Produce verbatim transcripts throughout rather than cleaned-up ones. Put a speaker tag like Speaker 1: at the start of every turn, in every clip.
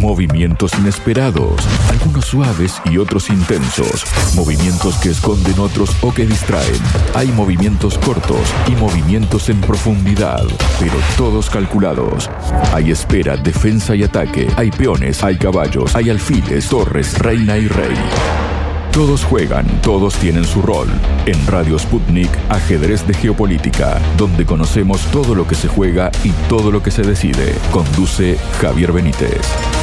Speaker 1: Movimientos inesperados, algunos suaves y otros intensos. Movimientos que esconden otros o que distraen. Hay movimientos cortos y movimientos en profundidad, pero todos calculados. Hay espera, defensa y ataque. Hay peones, hay caballos, hay alfiles, torres, reina y rey. Todos juegan, todos tienen su rol. En Radio Sputnik, Ajedrez de Geopolítica, donde conocemos todo lo que se juega y todo lo que se decide. Conduce Javier Benítez.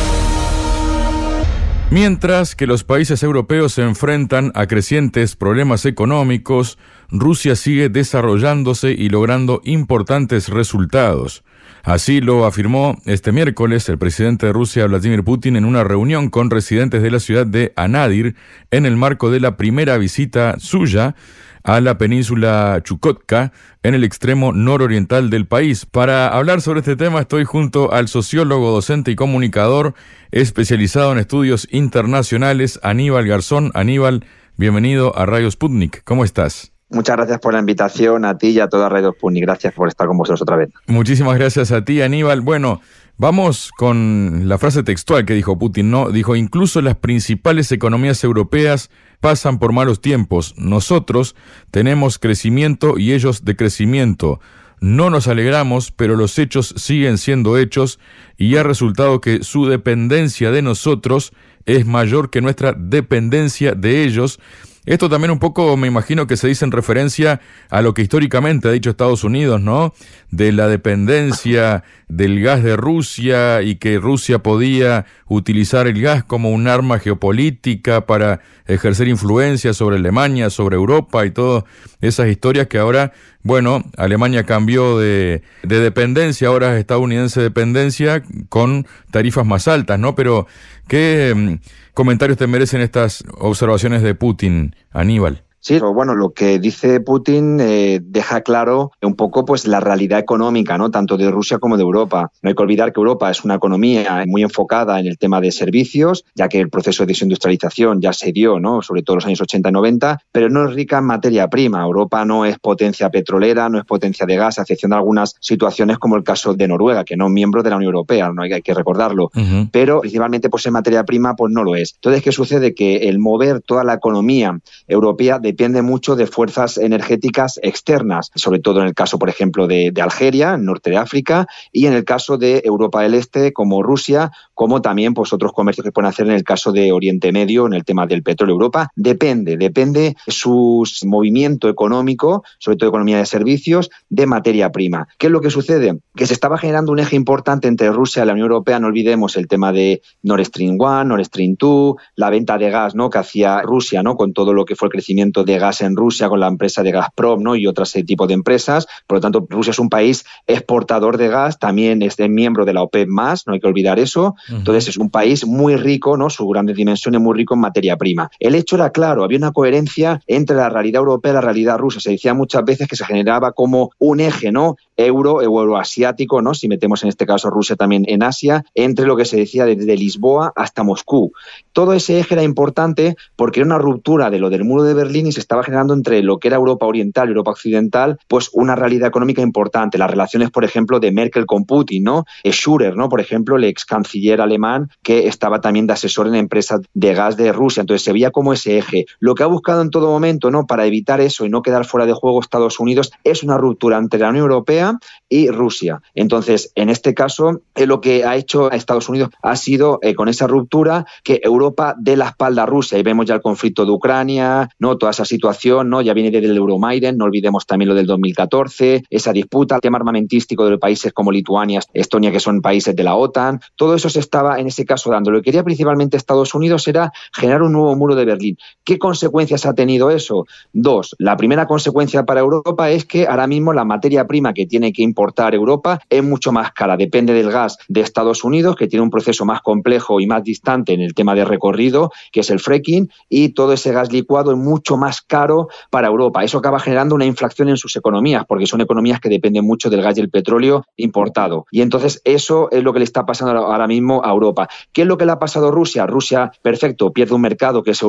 Speaker 1: Mientras que los países europeos se enfrentan a crecientes problemas económicos, Rusia sigue desarrollándose y logrando importantes resultados. Así lo afirmó este miércoles el presidente de Rusia, Vladimir Putin, en una reunión con residentes de la ciudad de Anadyr en el marco de la primera visita suya a la península Chukotka, en el extremo nororiental del país. Para hablar sobre este tema estoy junto al sociólogo, docente y comunicador especializado en estudios internacionales, Aníbal Garzón. Aníbal, bienvenido a Radio Sputnik. ¿Cómo estás?
Speaker 2: Muchas gracias por la invitación a ti y a toda Radio Sputnik. Gracias por estar con vosotros otra vez.
Speaker 1: Muchísimas gracias a ti, Aníbal. Bueno, vamos con la frase textual que dijo Putin, ¿no? Dijo: incluso las principales economías europeas pasan por malos tiempos. Nosotros tenemos crecimiento y ellos decrecimiento. No nos alegramos, pero los hechos siguen siendo hechos y ha resultado que su dependencia de nosotros es mayor que nuestra dependencia de ellos. Esto también un poco me imagino que se dice en referencia a lo que históricamente ha dicho Estados Unidos, ¿no? De la dependencia del gas de Rusia y que Rusia podía utilizar el gas como un arma geopolítica para ejercer influencia sobre Alemania, sobre Europa y todas esas historias que ahora, bueno, Alemania cambió de, de dependencia, ahora es estadounidense dependencia con tarifas más altas, ¿no? Pero, ¿qué eh, comentarios te merecen estas observaciones de Putin, Aníbal?
Speaker 2: Sí, bueno, lo que dice Putin eh, deja claro un poco pues la realidad económica, ¿no? Tanto de Rusia como de Europa. No hay que olvidar que Europa es una economía muy enfocada en el tema de servicios, ya que el proceso de desindustrialización ya se dio, ¿no? Sobre todo en los años ochenta y noventa, pero no es rica en materia prima. Europa no es potencia petrolera, no es potencia de gas, a excepción de algunas situaciones como el caso de Noruega, que no es miembro de la Unión Europea, no hay, hay que recordarlo. Uh-huh. Pero principalmente por ser materia prima, pues no lo es. Entonces, ¿qué sucede? Que el mover toda la economía europea depende mucho de fuerzas energéticas externas, sobre todo en el caso, por ejemplo, de, de Algeria, en norte de África, y en el caso de Europa del Este, como Rusia, como también pues, otros comercios que pueden hacer en el caso de Oriente Medio, en el tema del petróleo. Europa depende, depende su movimiento económico, sobre todo economía de servicios, de materia prima. ¿Qué es lo que sucede? Que se estaba generando un eje importante entre Rusia y la Unión Europea, no olvidemos el tema de Nord Stream uno, Nord Stream dos, la venta de gas, ¿no? que hacía Rusia, ¿no? con todo lo que fue el crecimiento de gas en Rusia con la empresa de Gazprom, ¿no? y otros tipos de empresas. Por lo tanto, Rusia es un país exportador de gas, también es miembro de la OPEP más, no hay que olvidar eso. Uh-huh. Entonces, es un país muy rico, ¿no? Su grandes dimensiones muy rico en materia prima. El hecho era claro, había una coherencia entre la realidad europea y la realidad rusa. Se decía muchas veces que se generaba como un eje, ¿no? euro, euroasiático, ¿no? Si metemos en este caso Rusia también en Asia, entre lo que se decía desde Lisboa hasta Moscú. Todo ese eje era importante porque era una ruptura de lo del muro de Berlín y se estaba generando entre lo que era Europa Oriental y Europa Occidental, pues una realidad económica importante. Las relaciones, por ejemplo, de Merkel con Putin, ¿no? Schröder, ¿no? Por ejemplo, el ex canciller alemán que estaba también de asesor en empresas de gas de Rusia. Entonces se veía como ese eje. Lo que ha buscado en todo momento, ¿no? Para evitar eso y no quedar fuera de juego Estados Unidos es una ruptura entre la Unión Europea y Rusia. Entonces, en este caso, eh, lo que ha hecho a Estados Unidos ha sido, eh, con esa ruptura, que Europa dé la espalda a Rusia. Y vemos ya el conflicto de Ucrania, ¿no? Toda esa situación, ¿no? Ya viene desde el Euromaidan, no olvidemos también lo del dos mil catorce, esa disputa, el tema armamentístico de los países como Lituania, Estonia, que son países de la OTAN. Todo eso se estaba, en ese caso, dando. Lo que quería principalmente Estados Unidos era generar un nuevo muro de Berlín. ¿Qué consecuencias ha tenido eso? Dos. La primera consecuencia para Europa es que ahora mismo la materia prima que tiene que importar Europa es mucho más cara. Depende del gas de Estados Unidos, que tiene un proceso más complejo y más distante en el tema de recorrido, que es el fracking, y todo ese gas licuado es mucho más caro para Europa. Eso acaba generando una inflación en sus economías, porque son economías que dependen mucho del gas y el petróleo importado. Y entonces eso es lo que le está pasando ahora mismo a Europa. ¿Qué es lo que le ha pasado a Rusia? Rusia, perfecto, pierde un mercado que es Europa,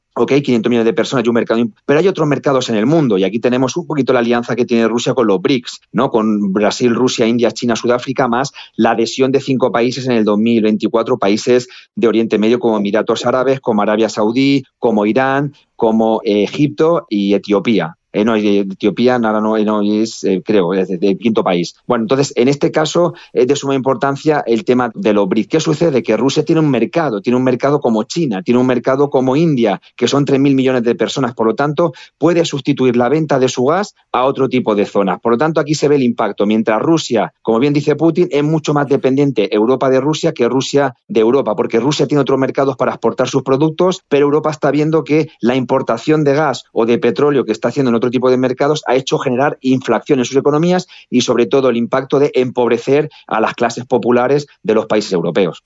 Speaker 2: Ok, quinientos millones de personas y un mercado, pero hay otros mercados en el mundo y aquí tenemos un poquito la alianza que tiene Rusia con los BRICS, ¿no? Con Brasil, Rusia, India, China, Sudáfrica, más la adhesión de cinco países en el dos mil veinticuatro, países de Oriente Medio como Emiratos Árabes, como Arabia Saudí, como Irán, como eh, Egipto y Etiopía. Eh, no, Etiopía nada, no, no es, eh, creo, es el quinto país. Bueno, entonces, en este caso es de suma importancia el tema de los BRICS. ¿Qué sucede? Que Rusia tiene un mercado, tiene un mercado como China, tiene un mercado como India, que son tres mil millones de personas, por lo tanto, puede sustituir la venta de su gas a otro tipo de zonas. Por lo tanto, aquí se ve el impacto. Mientras Rusia, como bien dice Putin, es mucho más dependiente Europa de Rusia que Rusia de Europa, porque Rusia tiene otros mercados para exportar sus productos, pero Europa está viendo que la importación de gas o de petróleo que está haciendo en otro tipo de mercados ha hecho generar inflación en sus economías y sobre todo el impacto de empobrecer a las clases populares de los países europeos.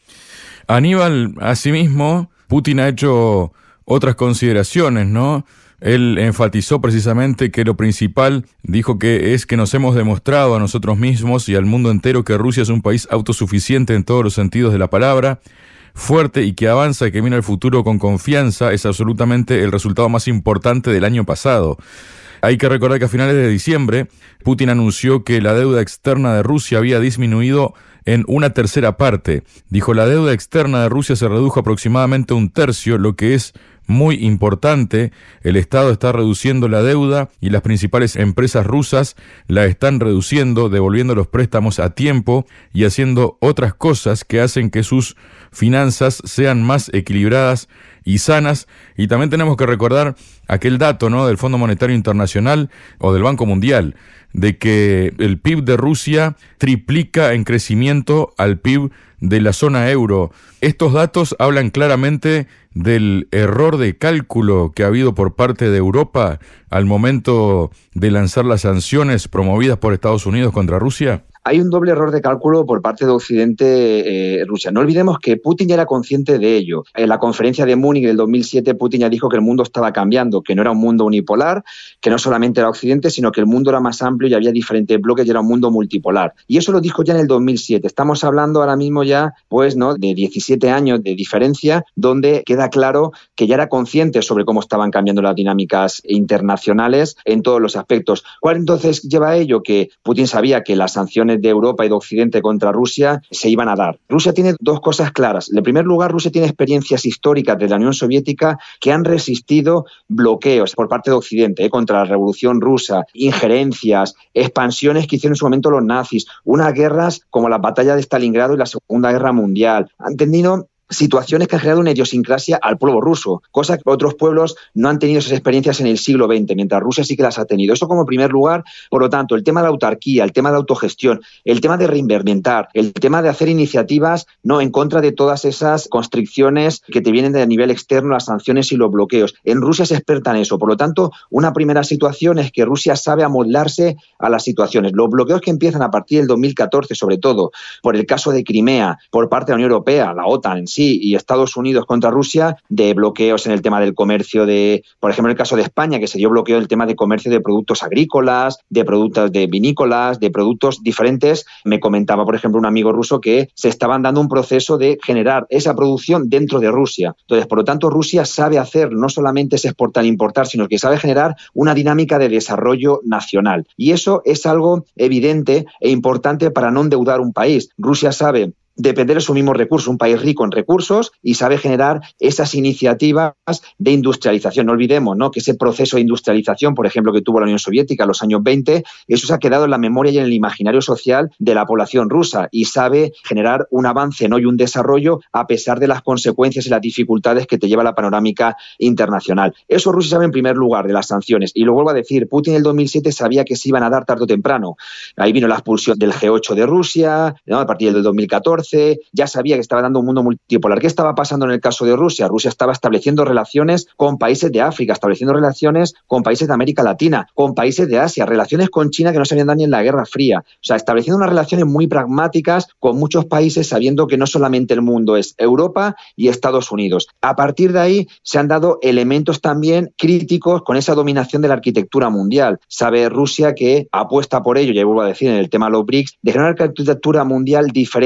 Speaker 1: Aníbal, asimismo, Putin ha hecho otras consideraciones, ¿no? Él enfatizó precisamente que lo principal, dijo que es que nos hemos demostrado a nosotros mismos y al mundo entero que Rusia es un país autosuficiente en todos los sentidos de la palabra, fuerte y que avanza y que mira el futuro con confianza, es absolutamente el resultado más importante del año pasado. Hay que recordar que a finales de diciembre, Putin anunció que la deuda externa de Rusia había disminuido en una tercera parte. Dijo, la deuda externa de Rusia se redujo aproximadamente un tercio, lo que es muy importante. El Estado está reduciendo la deuda y las principales empresas rusas la están reduciendo, devolviendo los préstamos a tiempo y haciendo otras cosas que hacen que sus finanzas sean más equilibradas y sanas. Y también tenemos que recordar aquel dato, ¿no?, del Fondo Monetario Internacional o del Banco Mundial, de que el P I B de Rusia triplica en crecimiento al P I B de la zona euro. Estos datos hablan claramente del error de cálculo que ha habido por parte de Europa al momento de lanzar las sanciones promovidas por Estados Unidos contra Rusia.
Speaker 2: Hay un doble error de cálculo por parte de Occidente, eh, Rusia. No olvidemos que Putin ya era consciente de ello. En la conferencia de Múnich del dos mil siete, Putin ya dijo que el mundo estaba cambiando, que no era un mundo unipolar, que no solamente era Occidente, sino que el mundo era más amplio y había diferentes bloques y era un mundo multipolar. Y eso lo dijo ya en el dos mil siete. Estamos hablando ahora mismo ya, pues, ¿no?, de diecisiete años de diferencia, donde queda claro que ya era consciente sobre cómo estaban cambiando las dinámicas internacionales en todos los aspectos. ¿Cuál entonces lleva a ello? Que Putin sabía que las sanciones de Europa y de Occidente contra Rusia se iban a dar. Rusia tiene dos cosas claras. En primer lugar, Rusia tiene experiencias históricas de la Unión Soviética que han resistido bloqueos por parte de Occidente, eh, contra la Revolución Rusa, injerencias, expansiones que hicieron en su momento los nazis, unas guerras como la batalla de Stalingrado y la Segunda Guerra Mundial. Han tenido situaciones que han generado una idiosincrasia al pueblo ruso, cosa que otros pueblos no han tenido esas experiencias en el siglo veinte, mientras Rusia sí que las ha tenido. Eso como primer lugar. Por lo tanto, el tema de la autarquía, el tema de autogestión, el tema de reinventar, el tema de hacer iniciativas no en contra de todas esas constricciones que te vienen de nivel externo, las sanciones y los bloqueos. En Rusia se experta en eso. Por lo tanto, una primera situación es que Rusia sabe amoldarse a las situaciones. Los bloqueos que empiezan a partir del dos mil catorce, sobre todo por el caso de Crimea, por parte de la Unión Europea, la OTAN en sí, y Estados Unidos contra Rusia, de bloqueos en el tema del comercio de, por ejemplo, en el caso de España, que se dio bloqueo del tema de comercio de productos agrícolas, de productos de vinícolas, de productos diferentes. Me comentaba, por ejemplo, un amigo ruso que se estaban dando un proceso de generar esa producción dentro de Rusia. Entonces, por lo tanto, Rusia sabe hacer, no solamente es exportar e importar, sino que sabe generar una dinámica de desarrollo nacional. Y eso es algo evidente e importante para no endeudar un país. Rusia sabe depender de sus mismos recursos, un país rico en recursos y sabe generar esas iniciativas de industrialización. No olvidemos, ¿no?, que ese proceso de industrialización, por ejemplo, que tuvo la Unión Soviética en los años veinte, eso se ha quedado en la memoria y en el imaginario social de la población rusa y sabe generar un avance, ¿no?, y un desarrollo a pesar de las consecuencias y las dificultades que te lleva la panorámica internacional. Eso Rusia sabe en primer lugar de las sanciones. Y lo vuelvo a decir, Putin en el dos mil siete sabía que se iban a dar tarde o temprano. Ahí vino la expulsión del G ocho de Rusia, ¿no?, a partir del dos mil catorce. Ya sabía que estaba dando un mundo multipolar. ¿Qué estaba pasando en el caso de Rusia? Rusia estaba estableciendo relaciones con países de África, estableciendo relaciones con países de América Latina, con países de Asia, relaciones con China que no se habían dado ni en la Guerra Fría. O sea, estableciendo unas relaciones muy pragmáticas con muchos países, sabiendo que no solamente el mundo es Europa y Estados Unidos. A partir de ahí se han dado elementos también críticos con esa dominación de la arquitectura mundial. Sabe Rusia que apuesta por ello, ya vuelvo a decir, en el tema de los BRICS, de generar una arquitectura mundial diferente. El comercio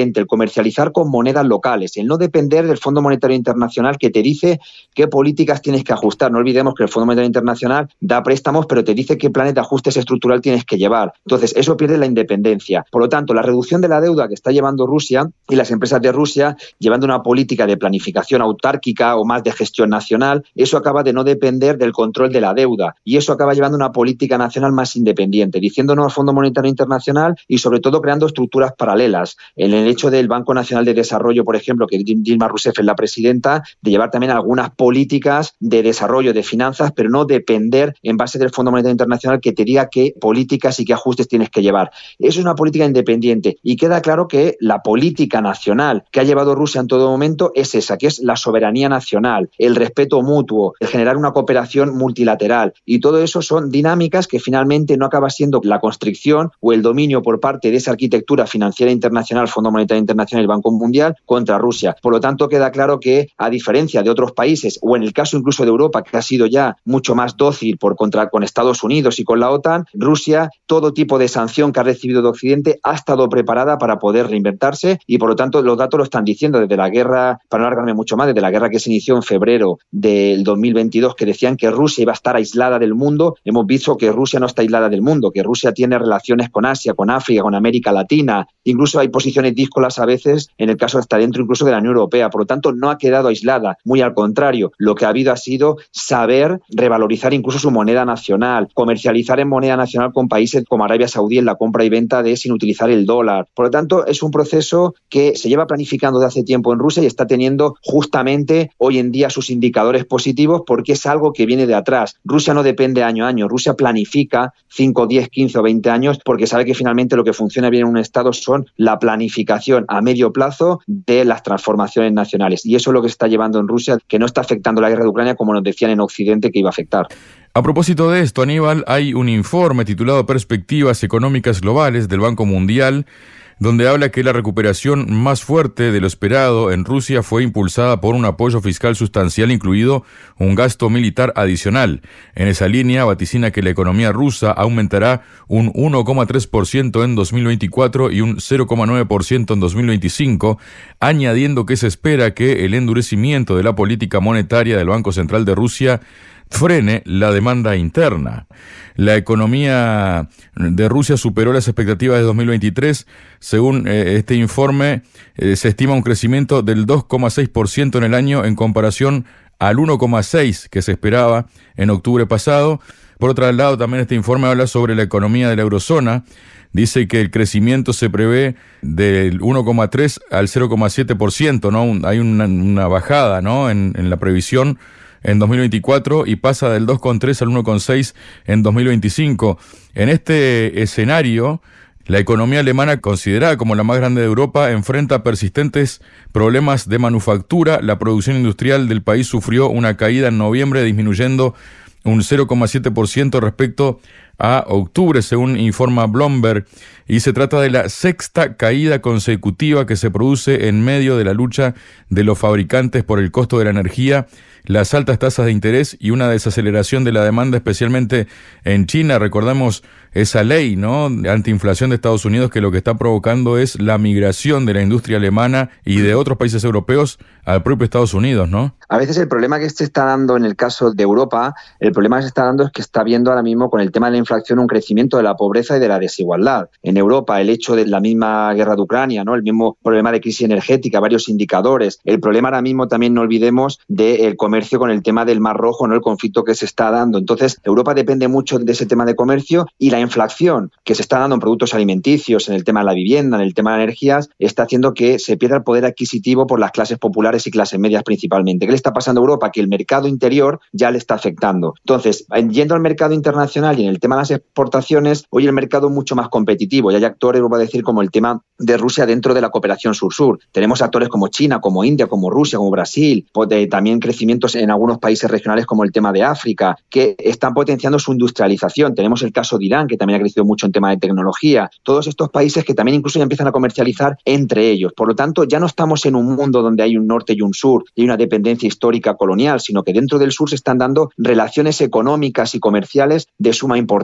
Speaker 2: comercializar con monedas locales, el no depender del Fondo Monetario Internacional que te dice qué políticas tienes que ajustar. No olvidemos que el Fondo Monetario Internacional da préstamos, pero te dice qué planes de ajustes estructural tienes que llevar. Entonces, eso pierde la independencia. Por lo tanto, la reducción de la deuda que está llevando Rusia y las empresas de Rusia, llevando una política de planificación autárquica o más de gestión nacional, eso acaba de no depender del control de la deuda y eso acaba llevando una política nacional más independiente, diciendo no al Fondo Monetario Internacional y sobre todo creando estructuras paralelas. En el hecho del Banco Nacional de Desarrollo, por ejemplo, que Dilma Rousseff es la presidenta, de llevar también algunas políticas de desarrollo de finanzas, pero no depender en base del Fondo Monetario Internacional que te diga qué políticas y qué ajustes tienes que llevar. Eso es una política independiente y queda claro que la política nacional que ha llevado Rusia en todo momento es esa, que es la soberanía nacional, el respeto mutuo, el generar una cooperación multilateral y todo eso son dinámicas que finalmente no acaba siendo la constricción o el dominio por parte de esa arquitectura financiera internacional, Fondo Monetario Internacional y el Banco Mundial contra Rusia. Por lo tanto, queda claro que, a diferencia de otros países, o en el caso incluso de Europa, que ha sido ya mucho más dócil por contra con Estados Unidos y con la OTAN, Rusia, todo tipo de sanción que ha recibido de Occidente ha estado preparada para poder reinventarse y, por lo tanto, los datos lo están diciendo desde la guerra, para no alargarme mucho más, desde la guerra que se inició en febrero del dos mil veintidós, que decían que Rusia iba a estar aislada del mundo. Hemos visto que Rusia no está aislada del mundo, que Rusia tiene relaciones con Asia, con África, con América Latina. Incluso hay posiciones díscolas a veces, en el caso hasta dentro incluso de la Unión Europea. Por lo tanto, no ha quedado aislada. Muy al contrario, lo que ha habido ha sido saber revalorizar incluso su moneda nacional, comercializar en moneda nacional con países como Arabia Saudí en la compra y venta de sin utilizar el dólar. Por lo tanto, es un proceso que se lleva planificando de hace tiempo en Rusia y está teniendo justamente hoy en día sus indicadores positivos porque es algo que viene de atrás. Rusia no depende año a año. Rusia planifica cinco, diez, quince o veinte años porque sabe que finalmente lo que funciona bien en un Estado son la planificación a medio plazo de las transformaciones nacionales. Y eso es lo que se está llevando en Rusia, que no está afectando la guerra de Ucrania como nos decían en Occidente que iba a afectar.
Speaker 1: A propósito de esto, Aníbal, hay un informe titulado Perspectivas Económicas Globales del Banco Mundial, donde habla que la recuperación más fuerte de lo esperado en Rusia fue impulsada por un apoyo fiscal sustancial, incluido un gasto militar adicional. En esa línea, vaticina que la economía rusa aumentará un uno coma tres por ciento en dos mil veinticuatro y un cero coma nueve por ciento en dos mil veinticinco, añadiendo que se espera que el endurecimiento de la política monetaria del Banco Central de Rusia frene la demanda interna. La economía de Rusia superó las expectativas de dos mil veintitrés. Según eh, este informe, eh, se estima un crecimiento del dos coma seis por ciento en el año en comparación al uno coma seis por ciento que se esperaba en octubre pasado. Por otro lado, también este informe habla sobre la economía de la eurozona. Dice que el crecimiento se prevé del uno coma tres por ciento al cero coma siete por ciento, ¿no? Hay una, una bajada, ¿no?, en, en la previsión en dos mil veinticuatro y pasa del dos coma tres al uno coma seis en dos mil veinticinco. En este escenario, la economía alemana, considerada como la más grande de Europa, enfrenta persistentes problemas de manufactura. La producción industrial del país sufrió una caída en noviembre, disminuyendo un cero coma siete por ciento respecto a octubre, según informa Bloomberg, y se trata de la sexta caída consecutiva que se produce en medio de la lucha de los fabricantes por el costo de la energía, las altas tasas de interés y una desaceleración de la demanda, especialmente en China. Recordamos esa ley, ¿no?, antiinflación de Estados Unidos, que lo que está provocando es la migración de la industria alemana y de otros países europeos al propio Estados Unidos, ¿no?
Speaker 2: A veces el problema que se está dando en el caso de Europa, el problema que se está dando es que está viendo ahora mismo con el tema de la inflación un crecimiento de la pobreza y de la desigualdad. En Europa, el hecho de la misma guerra de Ucrania, ¿no?, el mismo problema de crisis energética, varios indicadores. El problema ahora mismo también, no olvidemos, del comercio con el tema del Mar Rojo, ¿no?, el conflicto que se está dando. Entonces, Europa depende mucho de ese tema de comercio y la inflación que se está dando en productos alimenticios, en el tema de la vivienda, en el tema de energías, está haciendo que se pierda el poder adquisitivo por las clases populares y clases medias principalmente. ¿Qué le está pasando a Europa? Que el mercado interior ya le está afectando. Entonces, yendo al mercado internacional y en el tema de las exportaciones, hoy el mercado es mucho más competitivo y hay actores, voy a decir, como el tema de Rusia dentro de la cooperación sur-sur. Tenemos actores como China, como India, como Rusia, como Brasil, también crecimientos en algunos países regionales como el tema de África, que están potenciando su industrialización. Tenemos el caso de Irán, que también ha crecido mucho en tema de tecnología. Todos estos países que también incluso ya empiezan a comercializar entre ellos. Por lo tanto, ya no estamos en un mundo donde hay un norte y un sur y una dependencia histórica colonial, sino que dentro del sur se están dando relaciones económicas y comerciales de suma importancia.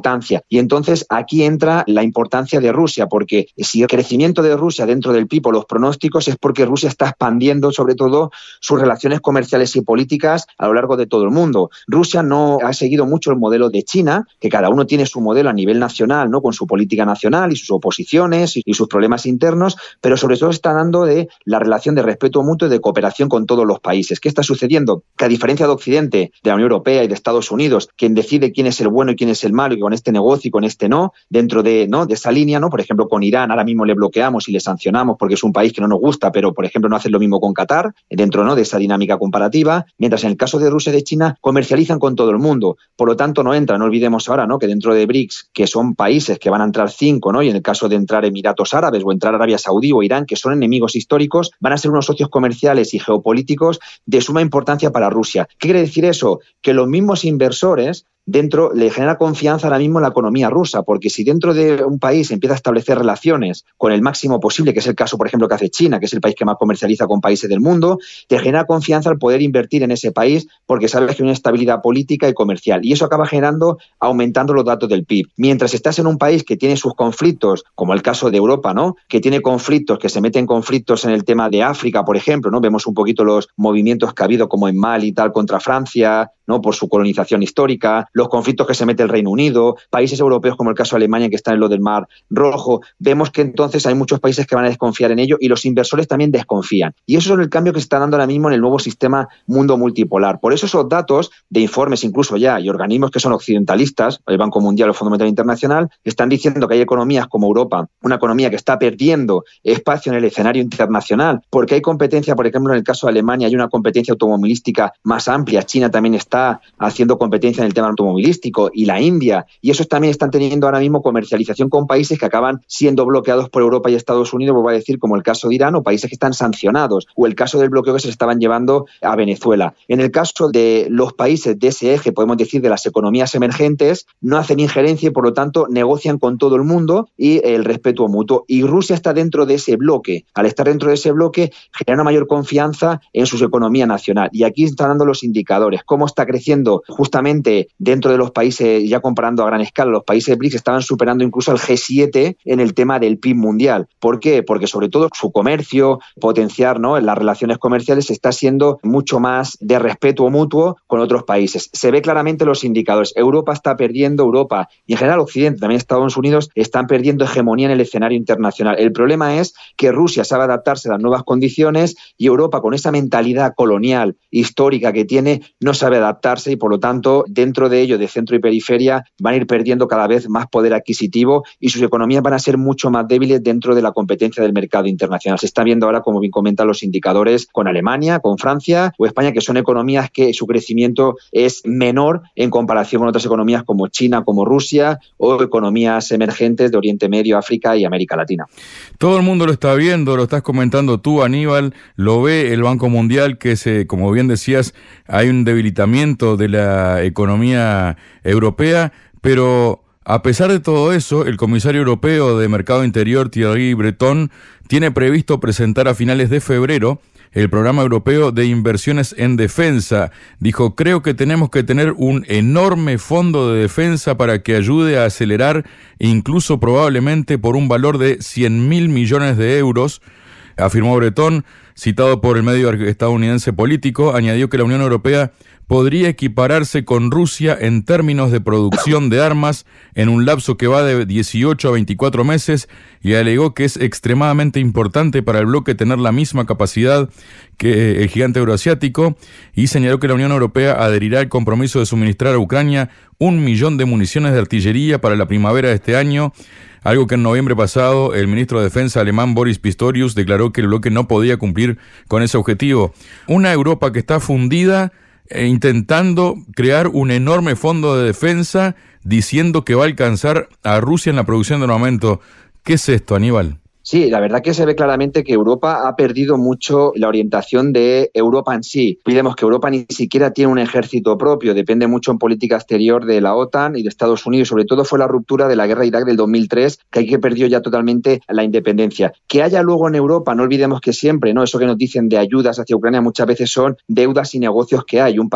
Speaker 2: importancia. Y entonces aquí entra la importancia de Rusia, porque si el crecimiento de Rusia dentro del P I B o los pronósticos es porque Rusia está expandiendo sobre todo sus relaciones comerciales y políticas a lo largo de todo el mundo. Rusia no ha seguido mucho el modelo de China, que cada uno tiene su modelo a nivel nacional, ¿no? Con su política nacional y sus oposiciones y, y sus problemas internos, pero sobre todo está dando de la relación de respeto mutuo y de cooperación con todos los países. ¿Qué está sucediendo? Que a diferencia de Occidente, de la Unión Europea y de Estados Unidos, quien decide quién es el bueno y quién es el malo y con este negocio y con este no, dentro de, ¿no? de esa línea, ¿no? Por ejemplo, con Irán ahora mismo le bloqueamos y le sancionamos porque es un país que no nos gusta, pero por ejemplo no hacen lo mismo con Qatar, dentro, ¿no? de esa dinámica comparativa, mientras en el caso de Rusia y de China comercializan con todo el mundo. Por lo tanto, no entra, no olvidemos ahora, ¿no? que dentro de BRICS, que son países que van a entrar cinco, ¿no? y en el caso de entrar Emiratos Árabes o entrar Arabia Saudí o Irán, que son enemigos históricos, van a ser unos socios comerciales y geopolíticos de suma importancia para Rusia. ¿Qué quiere decir eso? Que los mismos inversores dentro le genera confianza ahora mismo en la economía rusa, porque si dentro de un país empieza a establecer relaciones con el máximo posible, que es el caso, por ejemplo, que hace China, que es el país que más comercializa con países del mundo, te genera confianza al poder invertir en ese país porque sabes que hay una estabilidad política y comercial. Y eso acaba generando, aumentando los datos del P I B. Mientras estás en un país que tiene sus conflictos, como el caso de Europa, ¿no? que tiene conflictos, que se meten conflictos en el tema de África, por ejemplo, ¿no? Vemos un poquito los movimientos que ha habido como en Mali y tal contra Francia, ¿no? por su colonización histórica, los conflictos que se mete el Reino Unido, países europeos como el caso de Alemania que están en lo del Mar Rojo, vemos que entonces hay muchos países que van a desconfiar en ello y los inversores también desconfían. Y eso es el cambio que se está dando ahora mismo en el nuevo sistema mundo multipolar. Por eso esos datos de informes incluso ya y organismos que son occidentalistas, el Banco Mundial o el Fondo Monetario Internacional, están diciendo que hay economías como Europa, una economía que está perdiendo espacio en el escenario internacional porque hay competencia, por ejemplo, en el caso de Alemania hay una competencia automovilística más amplia, China también está haciendo competencia en el tema automovilístico y la India, y esos también están teniendo ahora mismo comercialización con países que acaban siendo bloqueados por Europa y Estados Unidos, vuelvo a decir, como el caso de Irán, o países que están sancionados, o el caso del bloqueo que se estaban llevando a Venezuela. En el caso de los países de ese eje, podemos decir, de las economías emergentes, no hacen injerencia y, por lo tanto, negocian con todo el mundo y el respeto mutuo. Y Rusia está dentro de ese bloque. Al estar dentro de ese bloque, genera una mayor confianza en su economía nacional. Y aquí están dando los indicadores. Cómo está creciendo justamente dentro de los países, ya comparando a gran escala, los países BRICS estaban superando incluso al G siete en el tema del P I B mundial. ¿Por qué? Porque sobre todo su comercio, potenciar, ¿no? en las relaciones comerciales, está siendo mucho más de respeto mutuo con otros países. Se ve claramente los indicadores. Europa está perdiendo, Europa y en general Occidente, también Estados Unidos, están perdiendo hegemonía en el escenario internacional. El problema es que Rusia sabe adaptarse a las nuevas condiciones y Europa, con esa mentalidad colonial, histórica que tiene, no sabe adaptarse y, por lo tanto, dentro de ello, de centro y periferia, van a ir perdiendo cada vez más poder adquisitivo y sus economías van a ser mucho más débiles dentro de la competencia del mercado internacional. Se está viendo ahora, como bien comentan los indicadores, con Alemania, con Francia o España, que son economías que su crecimiento es menor en comparación con otras economías como China, como Rusia o economías emergentes de Oriente Medio, África y América Latina.
Speaker 1: Todo el mundo lo está viendo, lo estás comentando tú, Aníbal, lo ve el Banco Mundial, que se, como bien decías, hay un debilitamiento de la economía europea, pero a pesar de todo eso, el comisario europeo de Mercado Interior, Thierry Breton, tiene previsto presentar a finales de febrero el programa europeo de inversiones en defensa. Dijo, creo que tenemos que tener un enorme fondo de defensa para que ayude a acelerar, incluso probablemente por un valor de cien mil millones de euros, afirmó Breton, citado por el medio estadounidense Político. Añadió que la Unión Europea podría equipararse con Rusia en términos de producción de armas en un lapso que va de dieciocho a veinticuatro meses y alegó que es extremadamente importante para el bloque tener la misma capacidad que el gigante euroasiático y señaló que la Unión Europea adherirá al compromiso de suministrar a Ucrania un millón de municiones de artillería para la primavera de este año, algo que en noviembre pasado el ministro de Defensa alemán Boris Pistorius declaró que el bloque no podía cumplir con ese objetivo. Una Europa que está fundida e intentando crear un enorme fondo de defensa, diciendo que va a alcanzar a Rusia en la producción de armamento. ¿Qué es esto, Aníbal?
Speaker 2: Sí, la verdad que se ve claramente que Europa ha perdido mucho la orientación de Europa en sí. Olvidemos que Europa ni siquiera tiene un ejército propio, depende mucho en política exterior de la OTAN y de Estados Unidos. Sobre todo fue la ruptura de la guerra de Irak del dos mil tres, que ahí que perdió ya totalmente la independencia. Que haya luego en Europa, no olvidemos que siempre, ¿no? Eso que nos dicen de ayudas hacia Ucrania muchas veces son deudas y negocios que hay. Un país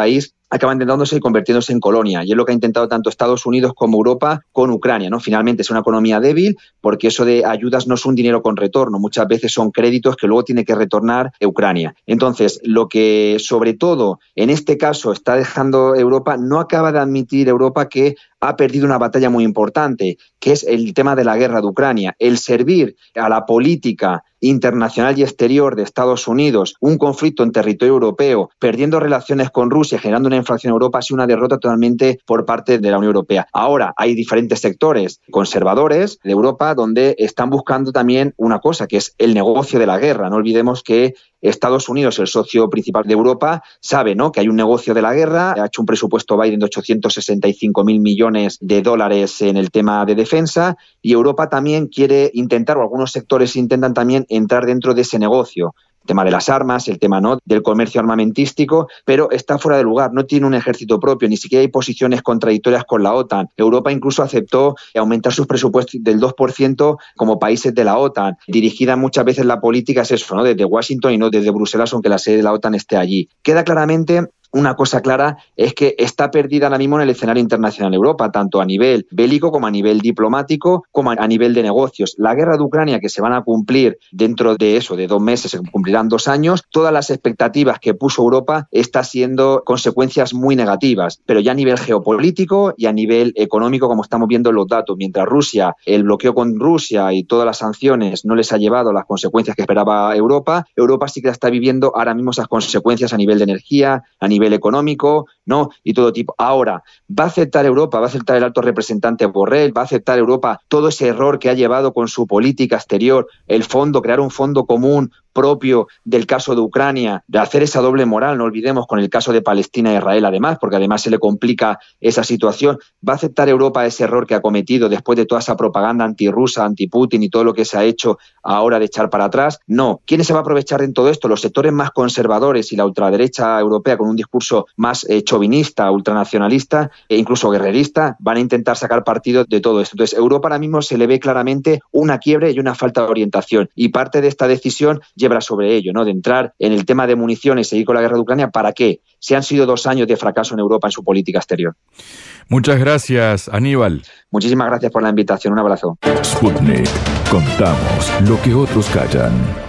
Speaker 2: acaban endeudándose y convirtiéndose en colonia. Y es lo que ha intentado tanto Estados Unidos como Europa con Ucrania, ¿no? Finalmente es una economía débil porque eso de ayudas no es un dinero con retorno, muchas veces son créditos que luego tiene que retornar Ucrania. Entonces, lo que sobre todo en este caso está dejando Europa, no acaba de admitir Europa que ha perdido una batalla muy importante, que es el tema de la guerra de Ucrania. El servir a la política internacional y exterior de Estados Unidos un conflicto en territorio europeo, perdiendo relaciones con Rusia, generando una inflación en Europa, ha sido una derrota totalmente por parte de la Unión Europea. Ahora hay diferentes sectores conservadores de Europa donde están buscando también una cosa, que es el negocio de la guerra. No olvidemos que Estados Unidos, el socio principal de Europa, sabe, ¿no?, que hay un negocio de la guerra, ha hecho un presupuesto Biden de ochocientos sesenta y cinco mil millones de dólares en el tema de defensa, y Europa también quiere intentar, o algunos sectores intentan también entrar dentro de ese negocio. El tema de las armas, el tema, ¿no?, del comercio armamentístico, pero está fuera de lugar, no tiene un ejército propio, ni siquiera hay posiciones contradictorias con la OTAN. Europa incluso aceptó aumentar sus presupuestos del dos por ciento como países de la OTAN. Dirigida muchas veces la política es eso, ¿no?, desde Washington y no desde Bruselas, aunque la sede de la OTAN esté allí. Queda claramente una cosa clara, es que está perdida ahora mismo en el escenario internacional Europa, tanto a nivel bélico como a nivel diplomático, como a nivel de negocios. La guerra de Ucrania, que se van a cumplir dentro de eso, de dos meses, se cumplirán dos años, todas las expectativas que puso Europa está siendo consecuencias muy negativas, pero ya a nivel geopolítico y a nivel económico, como estamos viendo en los datos. Mientras Rusia, el bloqueo con Rusia y todas las sanciones no les ha llevado las consecuencias que esperaba Europa, Europa sí que está viviendo ahora mismo esas consecuencias a nivel de energía, a nivel nivel económico, ¿no?, y todo tipo. Ahora, ¿va a aceptar Europa, va a aceptar el alto representante Borrell, va a aceptar Europa todo ese error que ha llevado con su política exterior, el fondo, crear un fondo común propio del caso de Ucrania, de hacer esa doble moral, no olvidemos, con el caso de Palestina e Israel además, porque además se le complica esa situación? ¿Va a aceptar Europa ese error que ha cometido después de toda esa propaganda antirrusa, anti-Putin y todo lo que se ha hecho ahora de echar para atrás? No. ¿Quiénes se va a aprovechar en todo esto? Los sectores más conservadores y la ultraderecha europea con un discurso más eh, chauvinista, ultranacionalista e incluso guerrerista van a intentar sacar partido de todo esto. Entonces, Europa ahora mismo se le ve claramente una quiebre y una falta de orientación, y parte de esta decisión lleva sobre ello, ¿no?, de entrar en el tema de municiones y seguir con la guerra de Ucrania. ¿Para qué? Si han sido dos años de fracaso en Europa en su política exterior.
Speaker 1: Muchas gracias, Aníbal.
Speaker 2: Muchísimas gracias por la invitación. Un abrazo.
Speaker 3: Sputnik. Contamos lo que otros callan.